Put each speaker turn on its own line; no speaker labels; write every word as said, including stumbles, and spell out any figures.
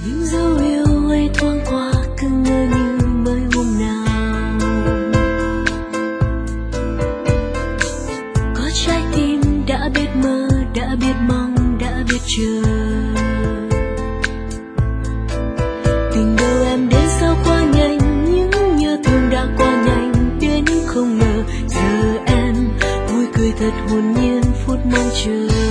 những dấu yêu ấy thoáng qua cứ ngỡ như mới hôm nào. Có trái tim đã biết mơ, đã biết mong, đã biết chờ. Tình đầu em đến sao qua nhanh, những nhớ thương đã qua nhanh đến không ngờ. Giờ em vui cười thật hồn nhiên phút mong chờ.